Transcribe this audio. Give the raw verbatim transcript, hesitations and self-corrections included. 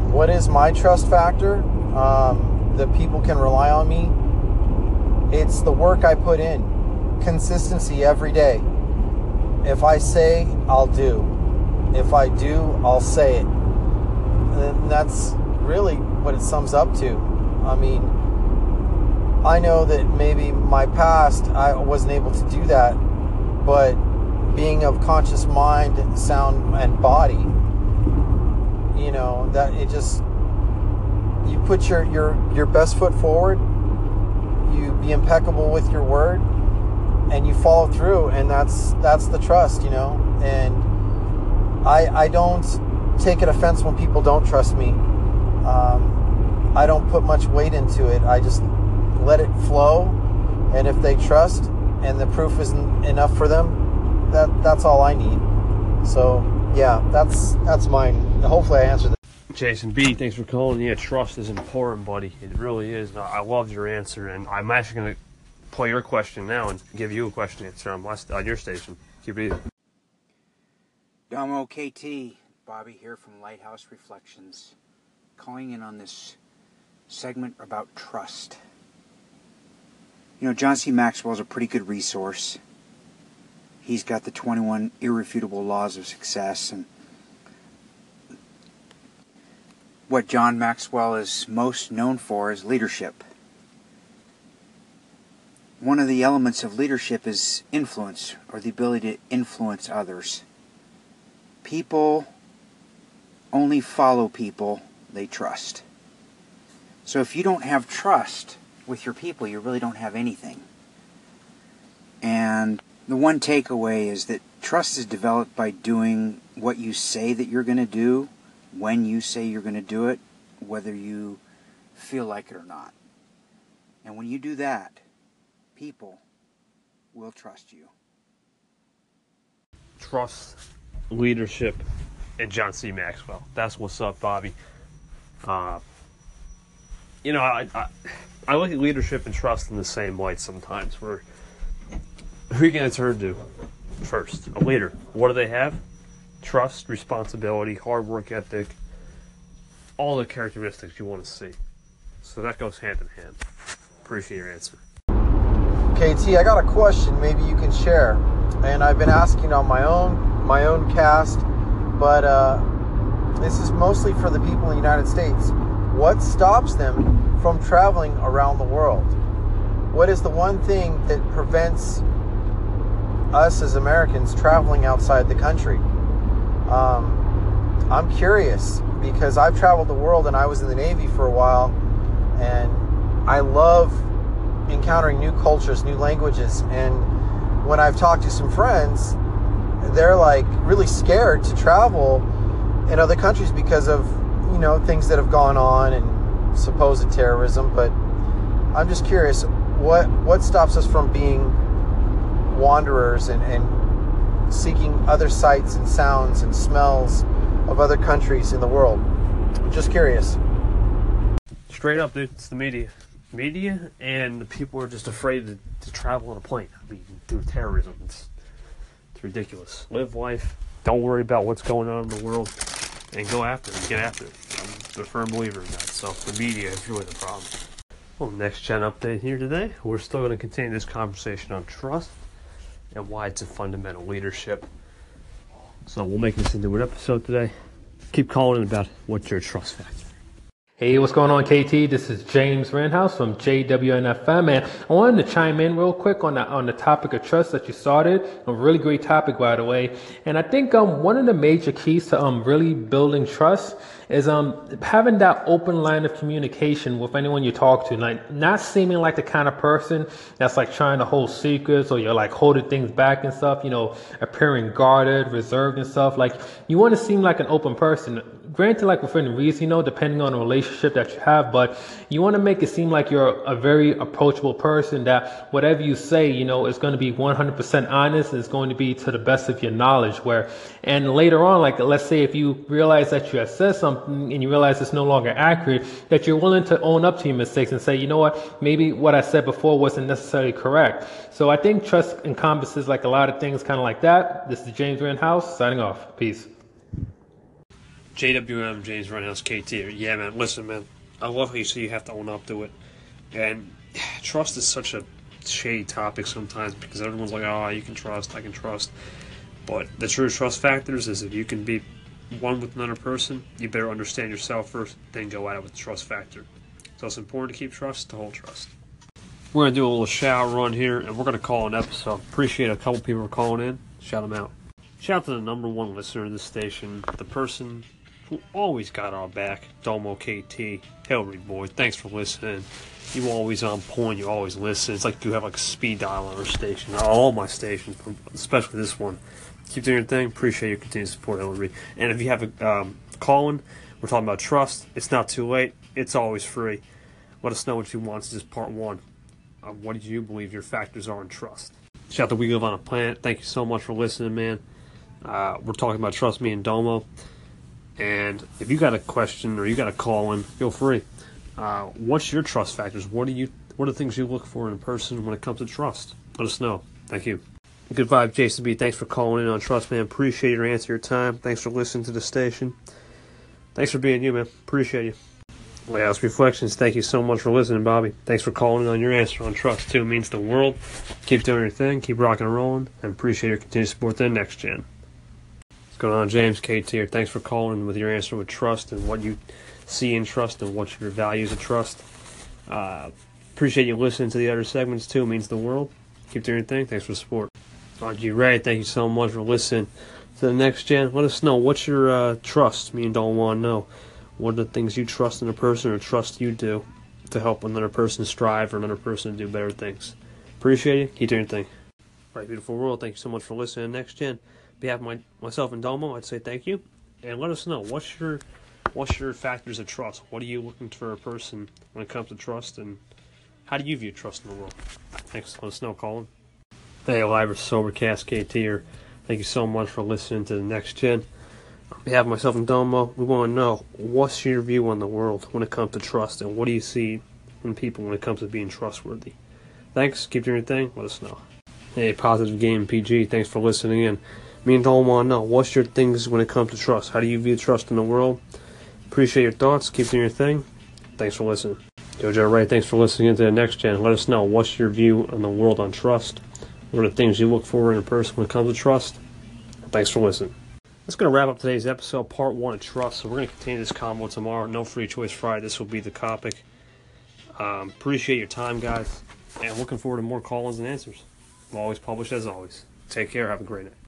what is my trust factor? Um, that people can rely on me. It's the work I put in. Consistency every day. If I say, I'll do. If I do, I'll say it. And that's really what it sums up to. I mean, I know that maybe my past, I wasn't able to do that, but being of conscious mind, sound, and body, you know, that it just, you put your, your, your best foot forward, you be impeccable with your word, and you follow through, and that's that's the trust, you know. And I I don't take it offense when people don't trust me. Um, I don't put much weight into it. I just let it flow, and if they trust and the proof isn't enough for them, that that's all I need. So yeah, that's that's mine. Hopefully I answered that. Jason B, thanks for calling. Yeah, trust is important, buddy. It really is. I loved your answer, and I'm actually going to play your question now and give you a question answer on, my, on your station. Keep it easy. Domo K T, Bobby here from Lighthouse Reflections, calling in on this segment about trust. You know, John C. Maxwell is a pretty good resource. He's got the twenty-one irrefutable laws of success, and what John Maxwell is most known for is leadership. One of the elements of leadership is influence, or the ability to influence others. People only follow people they trust. So if you don't have trust with your people, you really don't have anything. And the one takeaway is that trust is developed by doing what you say that you're going to do, when you say you're going to do it, whether you feel like it or not. And when you do that, people will trust you. Trust, leadership, and John C. Maxwell. That's what's up, Bobby. Uh, you know, I, I I look at leadership and trust in the same light sometimes. Where who are you going to turn to first? A leader. What do they have? Trust, responsibility, hard work ethic, all the characteristics you want to see. So that goes hand in hand. Appreciate your answer. K T, I got a question maybe you can share. And I've been asking on my own, my own cast, but uh, this is mostly for the people in the United States. What stops them from traveling around the world? What is the one thing that prevents us as Americans traveling outside the country? Um, I'm curious because I've traveled the world and I was in the Navy for a while, and I love encountering new cultures, new languages. And when I've talked to some friends, they're like really scared to travel in other countries because of, you know, things that have gone on and supposed terrorism. But I'm just curious, what what stops us from being wanderers and, and seeking other sights and sounds and smells of other countries in the world? I'm just curious. Straight up, dude, it's the media. Media and the people are just afraid to, to travel on a plane. I mean, through terrorism. It's, it's ridiculous. Live life. Don't worry about what's going on in the world. And go after it. Get after it. I'm a firm believer in that. So the media is really the problem. Well, next gen update here today. We're still going to continue this conversation on trust and why it's a fundamental leadership. So we'll make this into an episode today. Keep calling in about what's your trust factor. Hey, what's going on, K T? This is James Randhouse from J W N F M, and I wanted to chime in real quick on the on the topic of trust that you started. A really great topic, by the way. And I think um one of the major keys to um really building trust is um having that open line of communication with anyone you talk to, like not seeming like the kind of person that's like trying to hold secrets, or you're like holding things back and stuff, you know, appearing guarded, reserved and stuff. Like you want to seem like an open person. Granted, like within reason, you know, depending on the relationship that you have, but you want to make it seem like you're a very approachable person, that whatever you say, you know, is going to be one hundred percent honest, and it's going to be to the best of your knowledge. Where, and later on, like let's say if you realize that you have said something and you realize it's no longer accurate, that you're willing to own up to your mistakes and say, you know what, maybe what I said before wasn't necessarily correct. So I think trust encompasses like a lot of things kind of like that. This is James Randhouse signing off. Peace. J W M, James Renhouse, K T. Yeah, man, listen, man. I love how you say you have to own up to it. And trust is such a shady topic sometimes because everyone's like, oh, you can trust, I can trust. But the true trust factors is if you can be one with another person, you better understand yourself first, then go at it with the trust factor. So it's important to keep trust, to hold trust. We're going to do a little shout run here, and we're going to call an episode. Appreciate a couple people calling in. Shout them out. Shout out to the number one listener of this station, the person who always got our back, Domo K T. Hillary boy, thanks for listening. You always on point, you always listen. It's like you have like a speed dial on our station, all my stations, especially this one. Keep doing your thing. Appreciate your continued support, Hillary. And if you have a um, call-in, we're talking about trust. It's not too late. It's always free. Let us know what you want. This is part one. Uh, what do you believe your factors are in trust? Shout out to We Live on a Planet. Thank you so much for listening, man. Uh, we're talking about Trust Me and Domo. And if you got a question or you got a call in, feel free. Uh, what's your trust factors? What do you? What are the things you look for in a person when it comes to trust? Let us know. Thank you. Good vibe, Jason B. Thanks for calling in on Trust, man. Appreciate your answer, your time. Thanks for listening to the station. Thanks for being you, man. Appreciate you. Lighthouse Reflections. Thank you so much for listening, Bobby. Thanks for calling in on your answer on Trust, too. It means the world. Keep doing your thing. Keep rocking and rolling. And appreciate your continued support to the next gen. What's going on, James K T here. Thanks for calling with your answer with trust and what you see in trust and what your values of trust. Uh, appreciate you listening to the other segments, too. It means the world. Keep doing your thing. Thanks for the support. R G Ray, thank you so much for listening to the next gen. Let us know. What's your uh, trust? Me and Don't want to know. What are the things you trust in a person or trust you do to help another person strive or another person to do better things? Appreciate you. Keep doing your thing. All right, beautiful world. Thank you so much for listening to Next Gen. On behalf of my, myself and Domo, I'd say thank you. And let us know. What's your what's your factors of trust? What are you looking for a person when it comes to trust? And how do you view trust in the world? Thanks. Let us know, Colin. Hey, Live or Sobercast K T here. Thank you so much for listening to the Next Gen. On behalf of myself and Domo, we want to know, what's your view on the world when it comes to trust, and what do you see in people when it comes to being trustworthy? Thanks. Keep doing your thing. Let us know. Hey, Positive Game P G. Thanks for listening in. Me and Domo want to know, what's your things when it comes to trust? How do you view trust in the world? Appreciate your thoughts. Keep doing your thing. Thanks for listening. Jojo Ray, thanks for listening into the Next Gen. Let us know, what's your view on the world on trust? What are the things you look for in a person when it comes to trust? Thanks for listening. That's going to wrap up today's episode, part one of trust. So we're going to continue this combo tomorrow. No Free Choice Friday. This will be the topic. Um, appreciate your time, guys. And looking forward to more call-ins and answers. We'll always publish as always. Take care. Have a great night.